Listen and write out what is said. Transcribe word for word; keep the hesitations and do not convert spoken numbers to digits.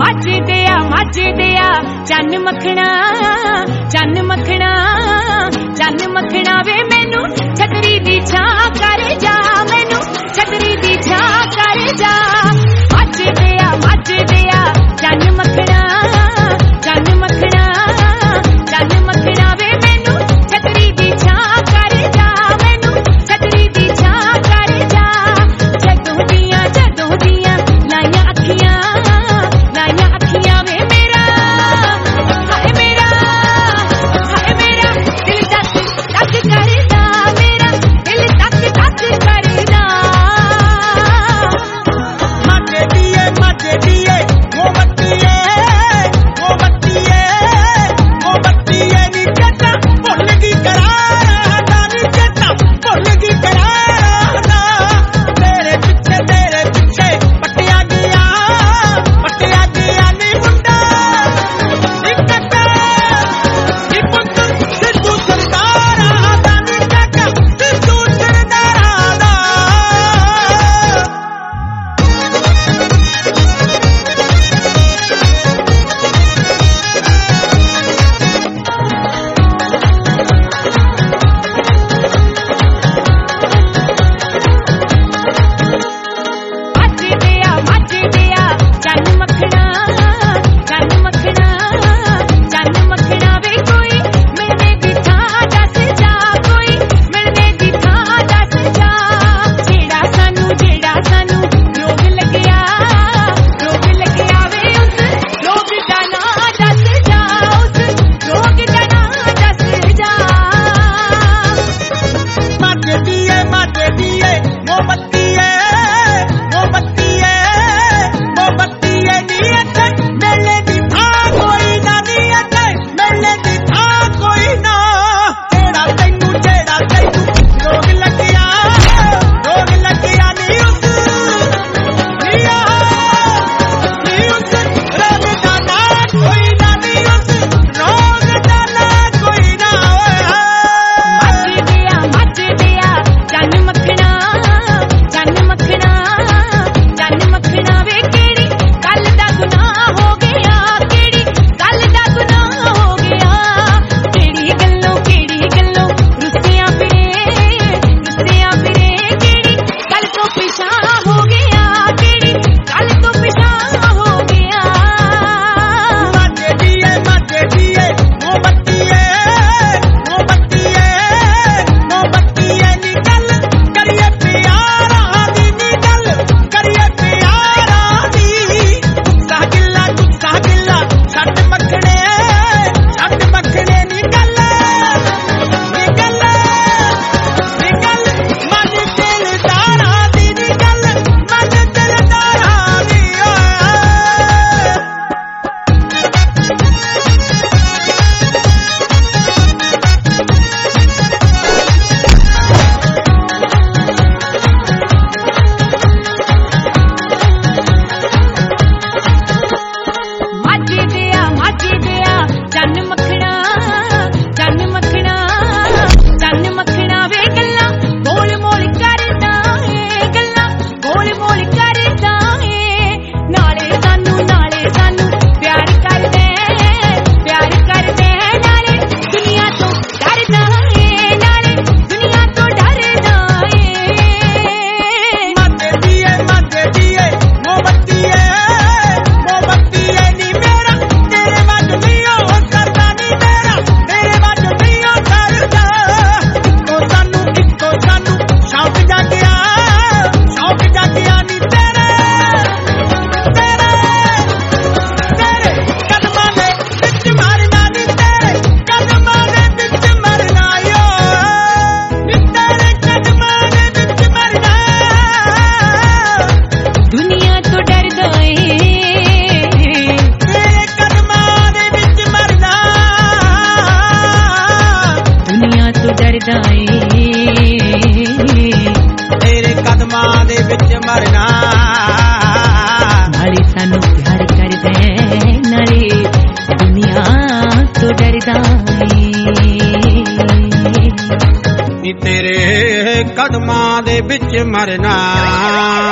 ਮੱਝਦੇ ਆ ਮੱਝਦੇ ਆ ਚੰਨ ਮੱਖਣਾ ਚੰਨ ਮੱਖਣਾ ਚੰਨ ਮੱਖਣਾ ਵੇ ਮੈਨੂੰ ਛਤਰੀ ਦੀ ਛਾਂ ਕਰ ਜਾ ਮੈਨੂੰ ਛਤਰੀ ਦੀ ਛਾਂ ਕਰ ਜਾ ਮੱਝਦੇ ਆ ਮੱਝਦੇ ਆ ਚੰਨ ਮੱਖਣਾ ਚੰਨ ਮੱਖਣਾ ਚੰਨ ਮੱਖਣਾ ਵੇ ਮੈਨੂੰ ਛਤਰੀ ਦੀ ਛਾਂ ਕਰ ਜਾ ਮੈਨੂੰ ਛਤਰੀ ਦੀ ਛਾਂ ਕਰ ਜਾ ਜਦੋਂ ਦੀਆਂ ਜਦੋਂ ਦੀਆਂ ਲਾਈਆਂ ਅੱਖੀਆਂ ਲਾਈਆਂ ਅੱਖੀਆਂ ਵੇ ਮੇਰਾ ਹਾਏ ਮੇਰਾ ਹਾਏ ਮੇਰਾ ਦਿਲ ਧੱਕ ਧੱਕ ਕਰਦਾ ਮੇਰਾ ਦਿਲ ਧੱਕ ਧੱਕ ਕਰਦਾ ਮਾਝੇ ਦੀਏ ਮਾਝੇ ਦੀਏ ਮੋਮਬੱਤੀਏ ਮੋਮਬੱਤੀਏ ਮੋਮਬੱਤੀਏ ਨੀ ਚੇਤਾ ਭੁੱਲ ਗਈ ਕਰਾਰਾ ਦਾ ਨੀ ਚੇਤਾ ਭੁੱਲ ਗਈ ਕਰਾਰਾ ਦਾ ਤੇਰੇ ਪਿੱਛੇ ਤੇਰੇ ਪਿੱਛੇ ਪੱਟਿਆ ਗਿਆ ਪੱਟਿਆ ਗਿਆ ਨੀ ਮੁੰਡਾ ਨੀ ਕਾਕਾ ਨੀ ਪੁੱਤ ਸਿੱਧੂ ਸਰਦਾਰਾ ਦਾ ਨੀ ਕਾਕਾ ਸਿੱਧੂ ਸਰਦਾਰਾ ਦਾ ਮੱਝਦੇ ਆ ਮੱਝਦੇ ਆ ਚੰਨ ਮੱਖਣਾ ਚੰਨ ਮੱਖਣਾ ਚੰਨ ਮੱਖਣਾ ਵੇ ਕੋਈ ਮਿਲਣੇ ਦੀ ਥਾਂ ਦੱਸ ਜਾ ਕੋਈ ਮਿਲਣੇ ਦੀ ਥਾਂ ਦੱਸ ਜਾ ਜਿਹੜਾ ਸਾਨੂੰ ਜਿਹੜਾ ਸਾਨੂੰ ਰੋਗ ਲੱਗਿਆ ਰੋਗ ਲੱਗਿਆ ਵੇ ਉਸ ਰੋਗ ਦਾ ਨਾਂ ਦੱਸ ਜਾ ਉਸ ਰੋਗ ਦਾ ਨਾਂ ਦੱਸ ਜਾ ਮਾਝੇ ਦੀਏ ਮਾਝੇ ਦੀਏ ਮੋਮਬੱਤੀਏ ਮੋਮਬੱਤੀਏ ਮੋਮਬੱਤੀਏ ਨੀ ਇੱਥੇ ਮੇਲੇ ਦੀ ਥਾਂ ਕੋਈ ਨਾ ਨੀ ਇੱਥੇ ਮੇਲੇ ਦੀ ਥਾਂ ਕੋਈ ਨਾ ਜਿਹੜਾ ਤੈਨੂੰ ਜਿਹੜਾ ਤੈਨੂੰ ਰੋਗ ਲੱਗਿਆ ਰੋਗ ਲੱਗਿਆ ਨੀ ਉਸ ਨੀ ਆ ਨੀ ਉਸ ਰੋਗ ਦਾ ਨਾਂ ਕੋਈ ਨਾ ਨੀ ਉਸ ਰੋਗ ਦਾ ਨਾਂ ਕੋਈ ਨਾ ਓਏ ਮੱਝਦੇ ਆ ਮੱਝਦੇ ਆ ਚੰਨ ਮੱਖਣਾ ਚੰਨ ਮੱਖਣਾ ਚੰਨ ਮੱਖਣਾ ਵੇ ਕਿਹੜੀ ਗੱਲ ਦਾ ਗੁਨਾਹ ਹੋ ਗਿਆ ਕਿਹੜੀ ਗੱਲ ਦਾ ਗੁਨਾਹ ਹੋ ਗਿਆ ਕਿਹੜੀ ਗੱਲੋਂ ਕਿਹੜੀ ਗੱਲੋਂ ਰੁੱਸਿਆਂ ਫਿਰੇ ਰੁੱਸਿਆਂ ਫਿਰੇ ਕਿਹੜੀ ਗੱਲ ਤੋਂ ਪਿਛਾਂ ਹੋ ਗਿਆ ਕਿਹੜੀ ਗੱਲ ਤੋਂ ਪਿਛਾਂ ਹੋ ਗਿਆ ਮਾਝੇ ਦੀਏ ਮਾਝੇ ਦੀਏ ਮੋਮਬੱਤੀਏ ਮੋਮਬੱਤੀਏ ਮੋਮਬੱਤੀਏ ਨੀ ਗੱਲ ਕਰੀਏ ਪਿਆਰਾਂ ਦੀ ਨੀ ਗੱਲ ਕਰੀਏ ਪਿਆਰਾਂ ਦੀ ਗੁੱਸਾ ਗਿੱਲਾ ਗੁੱਸਾ ਗਿੱਲਾ ਛੱਡ ਮੱਖਣੇ ਛੱਡ ਮੱਖਣੇ ਨੀ ਗੱਲ ਨੀ ਗੱਲ ਨੀ ਗੱਲ ਮਨ ਦਿਲਦਾਰਾਂ ਦੀ ਨੀ ਗੱਲ ਮਨ ਦਿਲਦਾਰਾਂ ਦੀ ਓਏ ਮੱਝਦੇ ਆ ਮੱਝਦੇ ਆ ਚੰਨ ਮੱਖਣਾ ਚੰਨ ਮੱਖਣਾ ਚੰਨ ਮੱਖਣਾ ਵੇ ਗੱਲਾਂ ਮੋਲ ਮੋਲ ਕਰਦਾ ਏ ਗੱਲਾਂ ਮੋਲ ਮੋਲ ਕਰਦਾ ਏ ਨਾਲੇ ਸਾਨੂੰ ਨਾਲੇ ਸਾਨੂੰ ਪਿਆਰ ਕਰਦੇ ਪਿਆਰ ਕਰਦੇ ਨਾਲੇ ਦੁਨੀਆ ਤੋਂ ਡਰਦਾ ਏ ਨਾਲੇ ਦੁਨੀਆ ਤੋਂ ਡਰਦਾ ਏ ਮਾਝੇ ਦੀਏ ਮਾਝੇ ਦੀਏ ਮੋਮਬੱਤੀਏ ਮੋਮਬੱਤੀਏ ਨੀ ਮੇਰਾ ਤੇਰੇ ਵੱਲ ਨਹੀਂ ਉਹ ਕਰਦਾ ਨੀ ਮੇਰਾ ਤੇਰੇ ਵੱਲ ਨਹੀਂ ਉਹ ਕਰਦਾ ਇੱਕੋ ਸਾਨੂੰ ਇੱਕੋ ਸਾਨੂੰ ਸ਼ੌਕ ਜਾਗਿਆ ਸ਼ੌਕ ਜਾਗਿਆ ਨੀ ਤੇਰੇ ਤੇਰੇ ਤੇਰੇ ਕਦਮਾਂ ਦੇ ਵਿੱਚ ਮਰਨਾ ਨੀ ਤੇਰੇ ਕਦਮਾਂ ਦੇ ਵਿੱਚ ਮਰਨਾ ਓ ਨੀ ਤੇਰੇ ਕਦਮਾਂ ਦੇ ਵਿੱਚ ਮਰਨਾ ਦੁਨੀਆ ਤੋਂ ਡਰਦਾ ਏ ਤੇਰੇ ਕਦਮਾਂ ਦੇ ਵਿੱਚ ਮਰਨਾ ਦੁਨੀਆ ਤੋਂ ਡਰਦਾ ਏ ਤੇਰੇ ਕਦਮਾਂ ਦੇ ਵਿੱਚ ਮਰਨਾ ਨਾਲੇ ਸਾਨੂੰ ਪਿਆਰ ਕਰਦਾ ਏ, ਨਾਲੇ ਦੁਨੀਆ ਤੋਂ ਡਰਦਾ ਏ ਨੀ ਤੇਰੇ ਕਦਮਾਂ ਦੇ ਵਿੱਚ ਮਰਨਾ।